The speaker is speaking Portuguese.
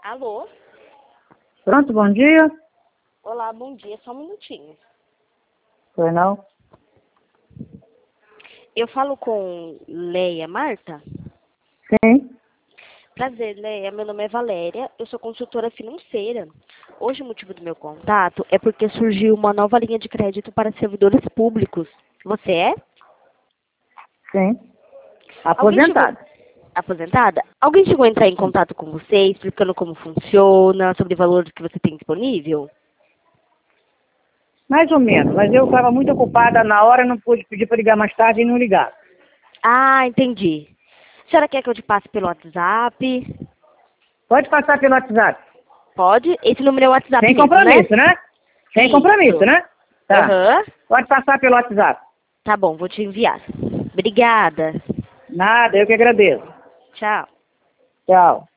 Alô? Pronto, bom dia. Olá, bom dia. Só um minutinho. Foi não? Eu falo com Leia Marta? Sim. Prazer, Leia. Meu nome é Valéria. Eu sou consultora financeira. Hoje o motivo do meu contato é porque surgiu uma nova linha de crédito para servidores públicos. Você é? Sim. Alguém chegou... Aposentada. Aposentada? Alguém chegou a entrar em contato com você, explicando como funciona, sobre valores que você tem disponível? Mais ou menos, mas eu estava muito ocupada na hora, não pude pedir para ligar mais tarde e não ligar. Ah, entendi. A senhora quer que eu te passe pelo WhatsApp? Pode passar pelo WhatsApp. Pode? Esse número é o WhatsApp Sem mesmo, né? compromisso, né? Sem Isso. compromisso, né? Tá. Aham. Pode passar pelo WhatsApp. Tá bom, vou te enviar. Obrigada. Nada, eu que agradeço. Tchau. Tchau.